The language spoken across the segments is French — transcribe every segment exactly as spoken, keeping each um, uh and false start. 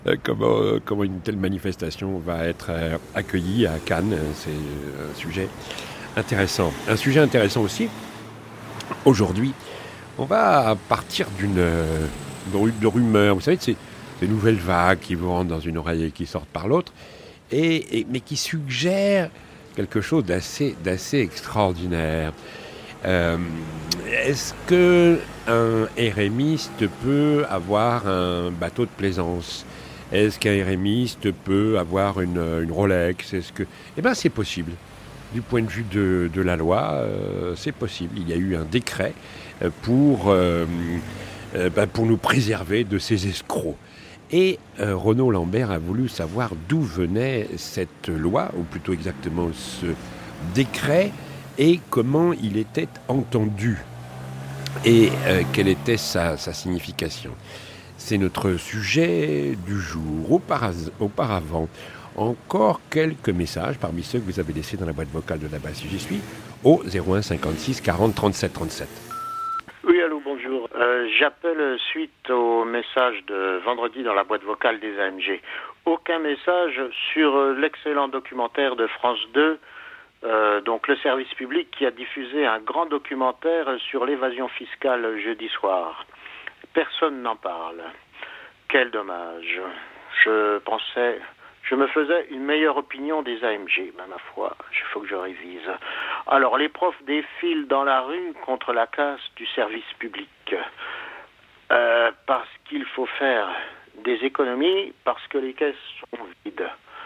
Euh, comment, euh, comment une telle manifestation va être euh, accueillie à Cannes. C'est un sujet intéressant. Un sujet intéressant aussi, aujourd'hui, on va partir d'une euh, de rumeur. Vous savez, de ces, ces nouvelles vagues qui vont rentrer dans une oreille et qui sortent par l'autre, et, et, mais qui suggèrent quelque chose d'assez, d'assez extraordinaire. Euh, est-ce qu'un érémiste peut avoir un bateau de plaisance ? Est-ce qu'un érémiste peut avoir une, une Rolex ? Est-ce que... Eh bien, c'est possible. Du point de vue de, de la loi, euh, c'est possible. Il y a eu un décret pour, euh, euh, ben pour nous préserver de ces escrocs. Et euh, Renaud Lambert a voulu savoir d'où venait cette loi, ou plutôt exactement ce décret, et comment il était entendu, et euh, quelle était sa, sa signification. C'est notre sujet du jour. Auparas- auparavant, encore quelques messages parmi ceux que vous avez laissés dans la boîte vocale de la base si j'y suis, au zéro un cinquante-six quarante trente-sept trente-sept. Oui, allô, bonjour. Euh, j'appelle suite au message de vendredi dans la boîte vocale des A M G. Aucun message sur l'excellent documentaire de France deux, euh, donc le service public qui a diffusé un grand documentaire sur l'évasion fiscale jeudi soir. Personne n'en parle. Quel dommage. Je pensais... Je me faisais une meilleure opinion des A M G, ben, ma foi, il faut que je révise. Alors, les profs défilent dans la rue contre la casse du service public. Euh, parce qu'il faut faire des économies, parce que les caisses sont vides.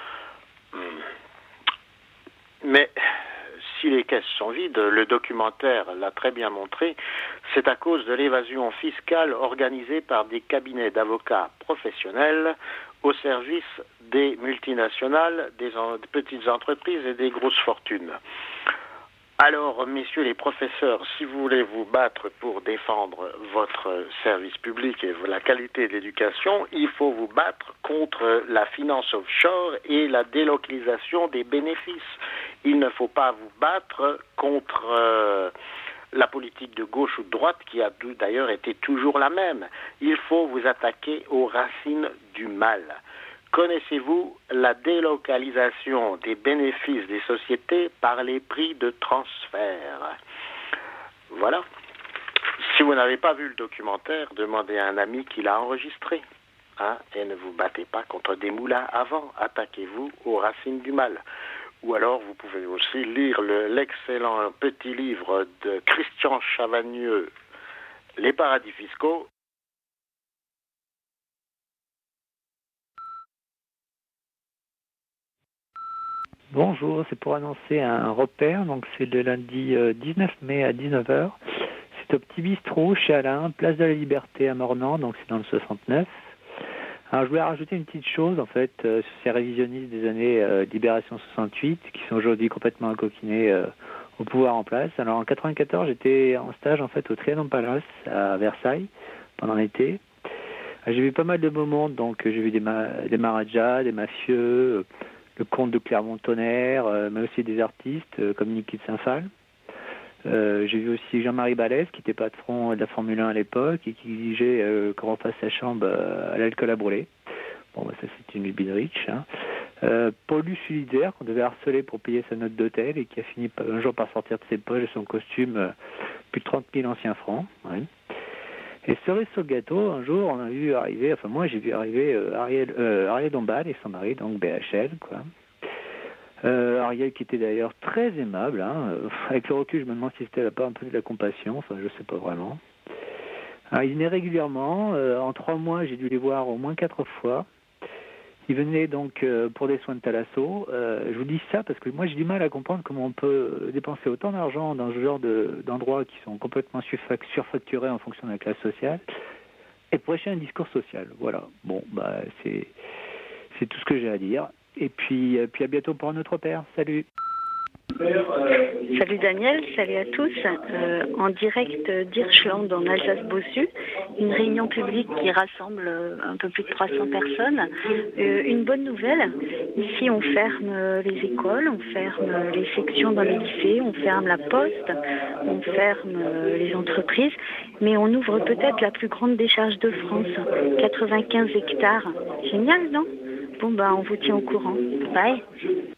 Mais si les caisses sont vides, le documentaire l'a très bien montré, c'est à cause de l'évasion fiscale organisée par des cabinets d'avocats professionnels au service des multinationales, des, en, des petites entreprises et des grosses fortunes. Alors, messieurs les professeurs, si vous voulez vous battre pour défendre votre service public et la qualité de l'éducation, il faut vous battre contre la finance offshore et la délocalisation des bénéfices. Il ne faut pas vous battre contre euh, la politique de gauche ou de droite qui a d'ailleurs été toujours la même. Il faut vous attaquer aux racines du mal. Connaissez-vous la délocalisation des bénéfices des sociétés par les prix de transfert ? Voilà. Si vous n'avez pas vu le documentaire, demandez à un ami qui l'a enregistré. Hein, et ne vous battez pas contre des moulins à vent. Attaquez-vous aux racines du mal. Ou alors, vous pouvez aussi lire le, l'excellent petit livre de Christian Chavagneux, Les paradis fiscaux. Bonjour, c'est pour annoncer un repère, donc c'est le lundi euh, dix-neuf mai à dix-neuf heures. C'est au Petit Bistrot chez Alain, place de la Liberté à Mornan, donc c'est dans le soixante-neuf. Alors je voulais rajouter une petite chose en fait euh, sur ces révisionnistes des années euh, Libération soixante-huit qui sont aujourd'hui complètement incoquinés euh, au pouvoir en place. Alors en quatre-vingt-quatorze, j'étais en stage en fait au Trianon Palace à Versailles pendant l'été. J'ai vu pas mal de moments, donc j'ai vu des, ma- des marajas, des mafieux, euh, le comte de Clermont-Tonnerre, euh, mais aussi des artistes euh, comme Niki de Saint-Phal. Euh, j'ai vu aussi Jean-Marie Balès, qui était patron de la Formule un à l'époque et qui exigeait euh, qu'on refasse sa chambre euh, à l'alcool à brûler. Bon, bah, ça c'est une lubie de riche. Hein. Euh, Paulus Ulider, qu'on devait harceler pour payer sa note d'hôtel et qui a fini un jour par sortir de ses poches de son costume euh, plus de trente mille anciens francs. Ouais. Et cerise sur le gâteau, un jour, on a vu arriver, enfin moi j'ai vu arriver euh, Ariel, euh, Ariel Dombal et son mari, donc B H L, quoi. Euh, Ariel qui était d'ailleurs très aimable, hein. Avec le recul, je me demande si c'était pas un peu de la compassion, enfin je sais pas vraiment. Alors, ils venaient régulièrement, euh, en trois mois j'ai dû les voir au moins quatre fois. Ils venaient donc euh, pour des soins de thalasso. Euh, je vous dis ça parce que moi j'ai du mal à comprendre comment on peut dépenser autant d'argent dans ce genre de, d'endroits qui sont complètement surfacturés en fonction de la classe sociale et prêcher un discours social. Voilà. Bon, bah c'est c'est tout ce que j'ai à dire. Et puis, euh, puis à bientôt pour un autre père. Salut. Salut Daniel, salut à tous. Euh, en direct d'Hirschland en Alsace-Bossu. une réunion publique qui rassemble un peu plus de trois cents personnes. Euh, une bonne nouvelle, ici on ferme les écoles, on ferme les sections dans les lycées, on ferme la poste, on ferme les entreprises, mais on ouvre peut-être la plus grande décharge de France, quatre-vingt-quinze hectares. Génial, non? Bon, bah, on vous tient au courant. Bye.